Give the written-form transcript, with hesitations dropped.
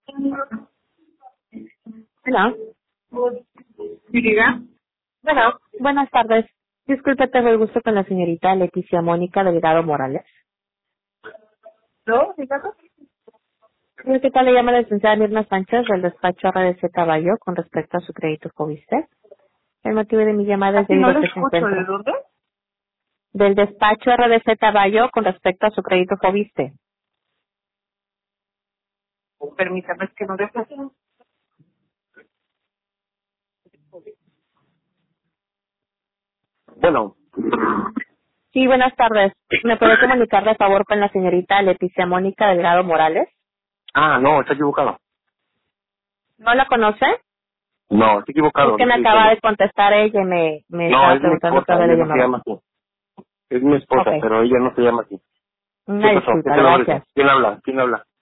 Hola. ¿Sí, diga? Bueno, buenas tardes. Disculpe, tengo el gusto con la señorita Leticia Mónica Delgado Morales. ¿No? ¿Diga? ¿Qué tal? Le llama la licenciada Mirna Sánchez del despacho RDC Caballo con respecto a su crédito Fobiste. El motivo de mi llamada es Casi no debido a lo que se escucho. ¿De encuentra dónde? del despacho RDC Caballo con respecto a su crédito Fobiste. Permítame, es que no dejo. Bueno, Sí, buenas tardes. ¿Me puede comunicar de favor con la señorita Leticia Mónica Delgado Morales? no, está equivocado. ¿No la conoce? No, está Es equivocado, que le me estoy acaba diciendo. de contestar ella y me No, estaba es mi preguntando qué esposa, había ella no se llamado. llama así. Es mi esposa, Ok. pero ella no se llama así. ¿Qué Una pasó? ¿Qué disculpa, se le gracias. ofrece? ¿Quién habla? ¿Quién habla?